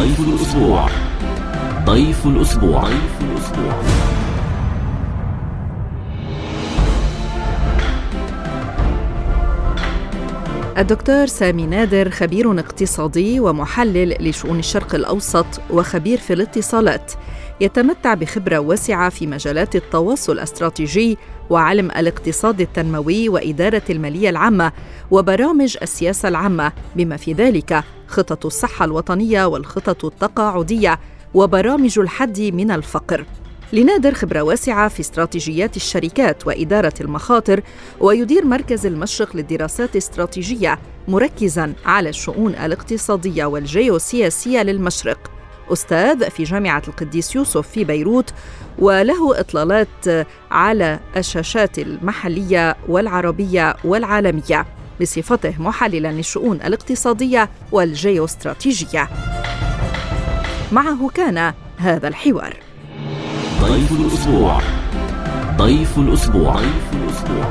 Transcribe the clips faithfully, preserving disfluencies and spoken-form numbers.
ضيف الأسبوع. ضيف الأسبوع. ضيف الأسبوع. الدكتور سامي نادر خبير اقتصادي ومحلل لشؤون الشرق الأوسط وخبير في الاتصالات، يتمتع بخبرة واسعة في مجالات التواصل الاستراتيجي وعلم الاقتصاد التنموي وإدارة المالية العامة وبرامج السياسة العامة، بما في ذلك خطط الصحة الوطنية والخطط التقاعدية وبرامج الحد من الفقر. لنادر خبرة واسعة في استراتيجيات الشركات وإدارة المخاطر، ويدير مركز المشرق للدراسات الاستراتيجية مركزاً على الشؤون الاقتصادية والجيوسياسية للمشرق. أستاذ في جامعة القديس يوسف في بيروت، وله إطلالات على الشاشات المحلية والعربية والعالمية بصفته محللاً للشؤون الاقتصادية والجيوستراتيجية. معه كان هذا الحوار. ضيف الأسبوع. ضيف الأسبوع. ضيف الأسبوع.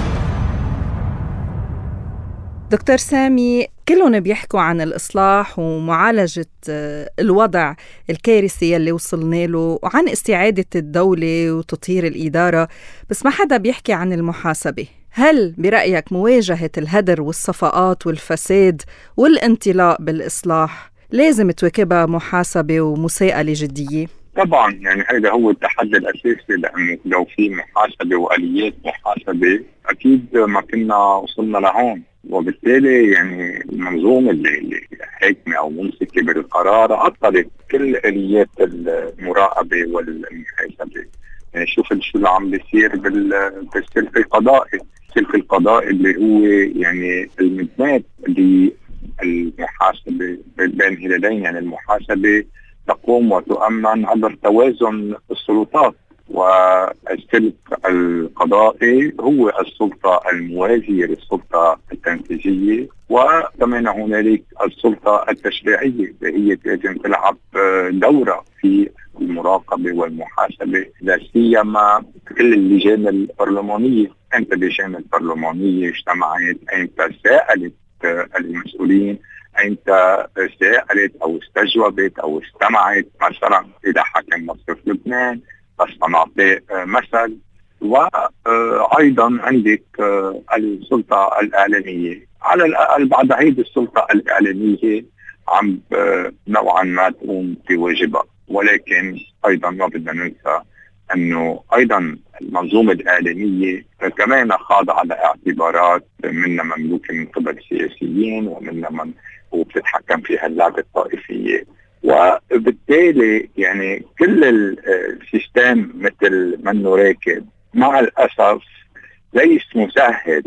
دكتور سامي، كلهم بيحكوا عن الإصلاح ومعالجة الوضع الكارثي اللي وصلنا له وعن استعادة الدولة وتطهير الإدارة، بس ما حدا بيحكي عن المحاسبة. هل برأيك مواجهة الهدر والصفاءات والفساد والانطلاق بالإصلاح لازم تواكبها محاسبة ومساءلة جدية؟ طبعا يعني هذا هو التحدي الأساسي، لأنه لو في محاسبة وآليات محاسبة أكيد ما كنا وصلنا لهون. وبالتالي يعني المنظومة اللي حاكمة أو ممسكة بالقرار عطلت كل آليات المراقبة والمحاسبة. يعني شوف شو اللي عم بيصير بالسلك القضائي. السلك القضائي اللي هو يعني المدمات للمحاسبة بين هلالين، يعني المحاسبة تقوم وتؤمن عبر توازن السلطات، والسلك القضائي هو السلطة الموازية للسلطة التنفيذية، وكمان هنالك السلطة التشريعية اللي هي لازم تلعب دورة في المراقبة والمحاسبة، لا سيما كل اللجان البرلمانية. أنت اللجان البرلمانية اجتمعت، أنت سألت المسؤولين، أنت سألت أو استجوبت أو استمعت مثلا إلى حاكم مصرف لبنان، بس نعطي مثل. وأيضا عندك السلطة الإعلامية، على الأقل بعد هذه السلطة الإعلامية عم نوعا ما تقوم بواجبها. ولكن أيضا ما بدنا ننسى أنه أيضا المنظومة الإعلامية كمان خاضعة لاعتبارات منها مملوكة من قبل سياسيين ومنها من وبتتحكم فيها اللعبة الطائفية. وبالتالي يعني كل السيستم مثل منه راكب، مع الأسف ليس مسهل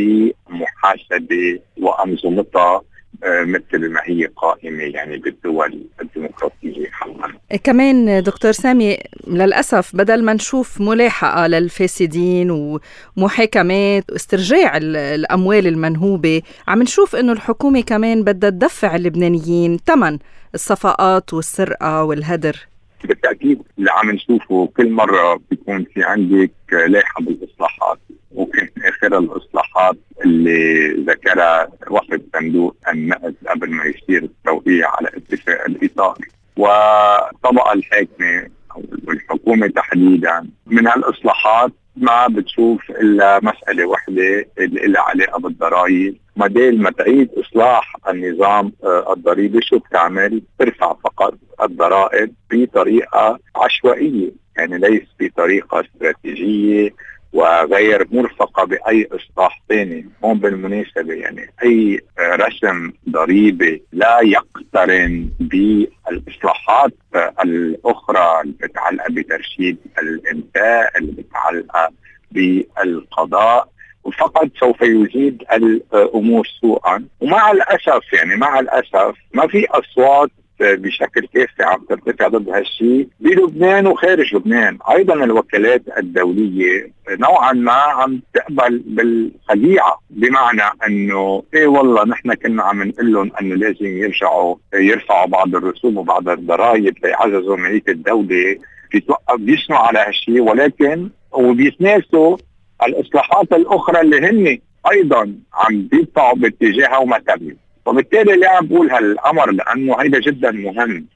لمحاسبة وأنظمتها مثل ما هي قائمة يعني بالدول الديمقراطية حقا. كمان دكتور سامي، للأسف بدل ما نشوف ملاحقة للفاسدين ومحاكمات واسترجاع الأموال المنهوبة، عم نشوف إنه الحكومة كمان بدها تدفع اللبنانيين ثمن الصفاءات والسرقة والهدر. بالتأكيد اللي عم نشوفه كل مرة بيكون في عندك لاحة بالإصلاحات، وكان آخر الإصلاحات اللي ذكرها وفد صندوق النقد قبل ما يصير التوقيع على اتفاق الإطار. والطبقة الحاكمة أو الحكومة تحديدا من هالإصلاحات ما بتشوف إلا مسألة واحدة اللي لها علاقة بالضرائب. مدال ما تعيد إصلاح النظام الضريبي شو بتعمل؟ ترفع فقط الضرائب بطريقة عشوائية، يعني ليس بطريقة استراتيجية وغير مرفقة بأي إصلاح ثاني. هون بالمناسبة يعني أي رسم ضريبي لا يقترن بالإصلاحات الأخرى المتعلقة بترشيد الإنتاج، المتعلقة بالقضاء، وفقط سوف يزيد الأمور سوءا. ومع الأسف يعني مع الأسف ما في أصوات بشكل كافي عم ترتفع ضد هالشيء بلبنان وخارج لبنان. ايضا الوكالات الدوليه نوعا ما عم تقبل بالخديعه، بمعنى انه ايه والله نحن كنا عم نقول لهم انه لازم يرجعوا يرفعوا بعض الرسوم وبعض الضرائب ليعززوا ماليه الدوله، بيتوقف بيسمعوا على هالشيء، ولكن وبيتناسوا الاصلاحات الاخرى اللي هن ايضا عم بيدفعوا باتجاهها وما تبني. وبالتالي لا بقول هالأمر لأنه هيدا جدا مهم.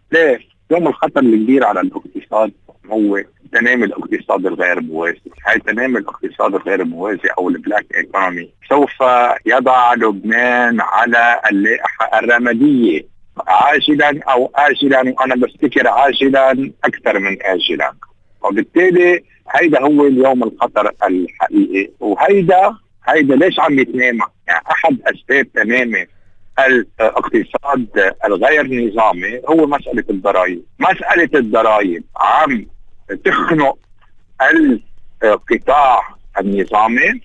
ليه؟ يوم الخطر الكبير على الاقتصاد هو تنامي الاقتصاد الغير موازي. هاي تنامي الاقتصاد الغير موازي او البلاك ايكونومي سوف يضع لبنان على اللائحة الرمادية عاجلا او اجلا، وانا بفتكر عاجلا اكثر من اجلا. وبالتالي هيدا هو اليوم الخطر الحقيقي. وهيدا هيدا ليش عم يتنامى؟ يعني احد اسباب تنامي الاقتصاد الغير نظامي هو مسألة الضرائب. مسألة الضرائب عم تخنق القطاع النظامي،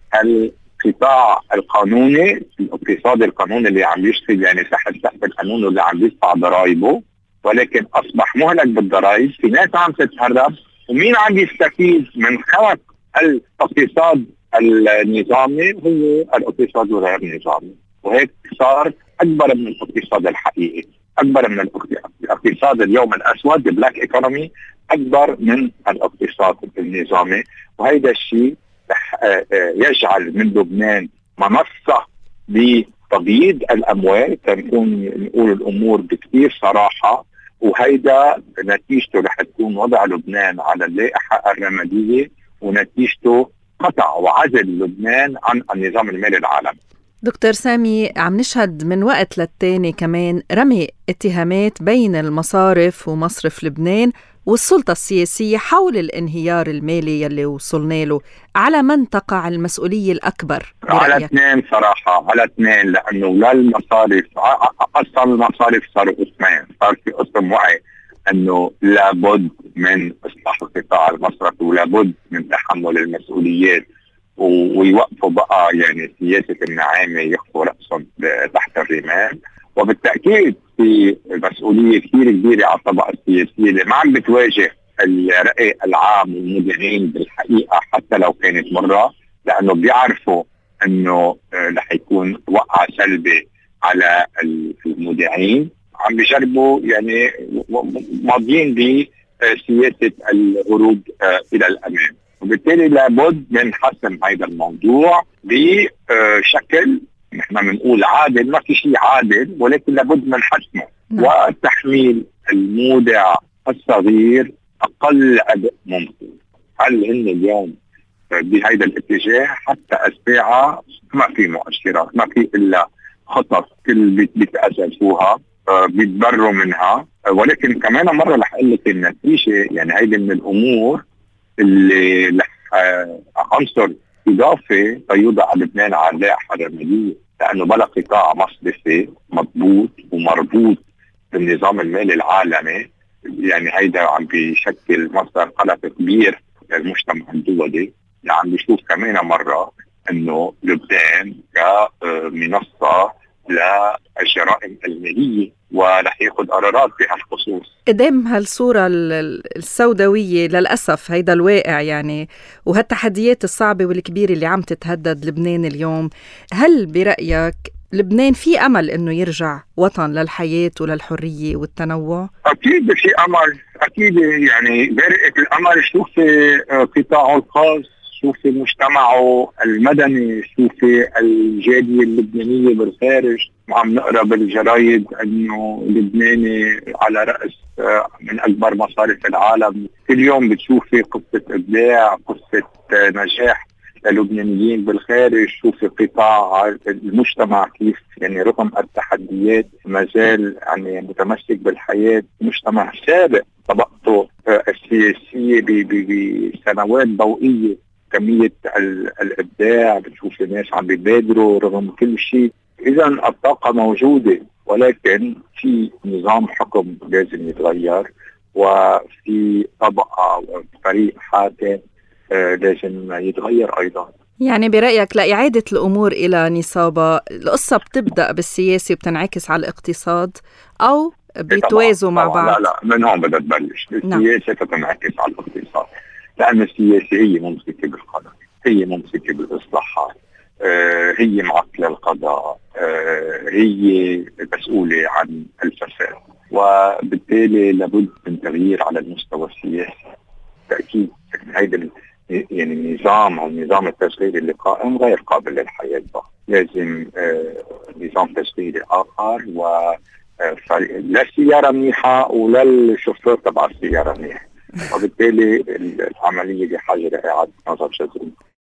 القطاع القانوني، الاقتصاد القانوني اللي عم يشتغل يعني تحت تحت القانون واللي عم يدفع ضرائبه، ولكن اصبح مهلك بالضرائب. في ناس عم تتهرب، ومين عم يستفيد من خلق الاقتصاد النظامي؟ هو الاقتصاد الغير نظامي. وهيك صار اكبر من الاقتصاد الحقيقي، اكبر من الاقتصاد اليوم الاسود بلاك ايكونومي، اكبر من الاقتصاد النظامي. وهذا الشيء رح يجعل من لبنان منصه لتبييض الاموال، تنكون نقول الامور بكثير صراحه. وهيدا نتيجته رح تكون وضع لبنان على اللائحه الرماديه، ونتيجته قطع وعزل لبنان عن النظام المالي العالمي. دكتور سامي، عم نشهد من وقت للتاني كمان رمي اتهامات بين المصارف ومصرف لبنان والسلطة السياسية حول الانهيار المالي يلي وصلنا له. على من تقع المسؤولية الأكبر برأيك؟ على اثنين صراحة، على اثنين، لأنه لا المصارف أصلا المصارف صاروا قسمين. صار في قسم وعي أنه لابد من إصلاح القطاع المصرفي ولابد من تحمل المسؤوليات، ويوقفوا بقى يعني سياسة النعامة يخفوا رأسهم تحت الرمال. وبالتأكيد في مسؤولية كثير كبيرة على الطبقة السياسية اللي ما عم بتواجه الرأي العام والمذيعين بالحقيقة حتى لو كانت مرة، لأنه بيعرفوا أنه رح يكون وقع سلبي على المذيعين. عم بيجربوا يعني ماضيين بسياسة الهروب إلى الأمام. وبالتالي لابد من حسم هذا الموضوع بشكل نحن بنقول عادل. ما في شيء عادل، ولكن لابد من حسمه وتحميل المودع الصغير اقل عبء ممكن. هل هن اليوم بهذا الاتجاه؟ حتى الساعه ما في مؤشرات، ما في الا خطط كل بيتأسسوها بيتبروا منها. ولكن كمان مره رح اقول لك النتيجه، يعني هيدي من الامور اللي رح عنصر اضافي تيوضع لبنان على اللائحه الرماديه، لانه بلا قطاع مصرفي مضبوط ومربوط بالنظام المالي العالمي، يعني هيدا عم بيشكل مصدر قلق كبير للمجتمع الدولي. يعني عم بيشوف كمان مره انه لبنان كمنصه للجرائم الماليه ورح ياخذ قرارات بهالخصوص. قدام هالصورة السوداوية للأسف هيدا الواقع يعني، وهالتحديات الصعبة والكبيرة اللي عم تتهدد لبنان اليوم، هل برأيك لبنان في أمل إنه يرجع وطن للحياة وللحرية والتنوع؟ أكيد في أمل، أكيد. يعني برئة الأمل شوفي قطاعه الخاص، شوفي مجتمعه المدني، شوفي الجالية اللبنانية بالخارج. عم نقرأ بالجرايد أنه لبناني على رأس من أكبر مصارف العالم. كل يوم بتشوفي قصة إبداع، قصة نجاح للبنانيين بالخارج. شوفي قطاع المجتمع كيف يعني رغم التحديات ما زال يعني متمسك بالحياة. مجتمع سابق طبقته السياسية بسنوات ضوئية. كمية الإبداع، بتشوف الناس عم بيبادروا رغم كل شيء. إذا الطاقة موجودة، ولكن في نظام حكم لازم يتغير، وفي طبقة وفريق حاكم لازم يتغير أيضا. يعني برأيك لإعادة الأمور إلى نصابها القصة بتبدأ بالسياسة وبتنعكس على الاقتصاد، أو بيتوازوا مع بعض؟ لا لا، من هون بدها تبلش. السياسة تتنعكس على الاقتصاد، لأن السياسة هي ممسكة بالقضاء، هي ممسكة بالإصلاحات، آه هي معطلة القضاء، آه هي مسؤولة عن الفساد. وبالتالي لابد من تغيير على المستوى السياسي. تأكيد هيدا يعني النظام أو النظام التشغيلي اللي قائم غير قابل للحياة بقى. لازم آه نظام تشغيلي آخر، لا السيارة منيحة ولا الشوفير تبع السيارة منيح، وبالتالي العملية بحاجة لإعادة نظر جذري.